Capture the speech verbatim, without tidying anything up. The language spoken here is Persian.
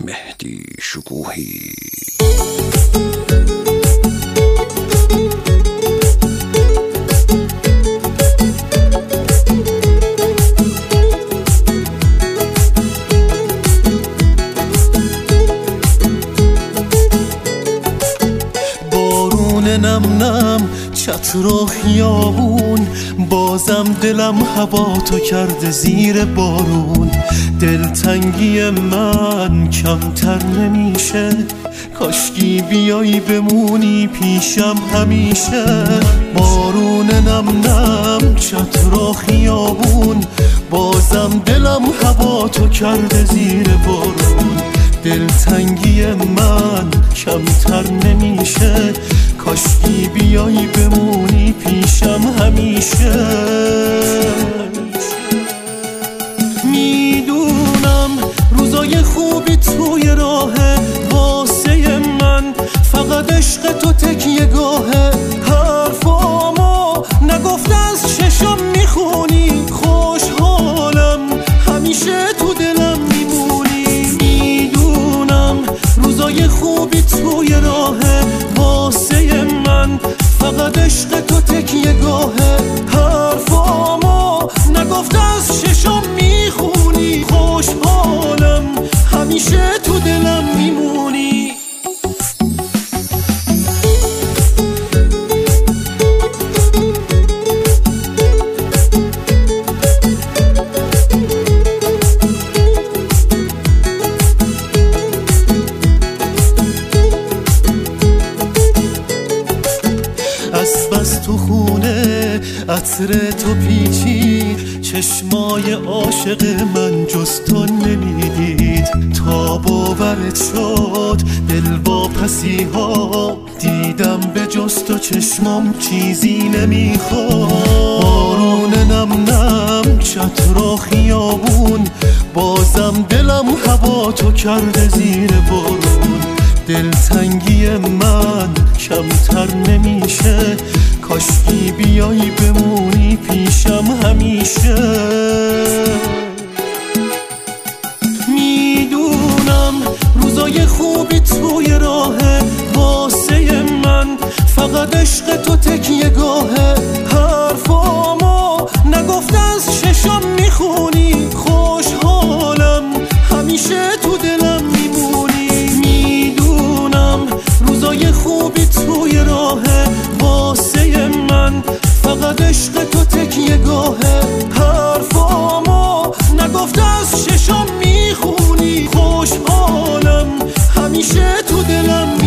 مهدی شکوهی. بارون نم نم چتر و خیابون، بازم دلم هوا تو کرده زیر بارون. دلتنگی من کمتر نمیشه، کاشکی بیایی بمونی پیشم همیشه. بارون نم نم چتر و خیابون، بازم دلم هوا تو کرده زیر بارون. دلتنگی من کمتر نمیشه، کاشکی بیایی بمونی پیشم همیشه. میدونم روزای خوبی توی راهه واسه من، فقط عشق تو تکیه گاهه. حرفامو نگفته از چشم میخونی، خوشحالم همیشه تو دلم میمونی. میدونم روزای خوبی توی راهه واسه من، فقط عشق تو تکیه گاهه. حرفامو نگفته از چشم میخونی، خوشحالم همیشه تو دلم میمونی. از بس تو خونه عطر تو پیچی، چشمای عاشق من جز تو نمیدید. تا باورت شد دل با پسی ها، دیدم به جز تو چشمام چیزی نمیخواد. بارون نم نم چتر و خیابون، بازم دلم هوا تو کرده زیر بارون. دلتنگی من کمتر نمیشه، کاشکی بیایی بمونی پیشم همیشه. میدونم روزای خوبی توی راهه واسه من، فقط عشق تو تکیه گاهه. حرفامو نگفته از چشم میخونی، خوشحالم همیشه تو دلم میمونی. میدونم روزای خوبی توی راهه واسه من، فقط عشق تو تکیه گاهه. حرفامو نگفته از چشم میخونی، خوشحالم همیشه تو دلم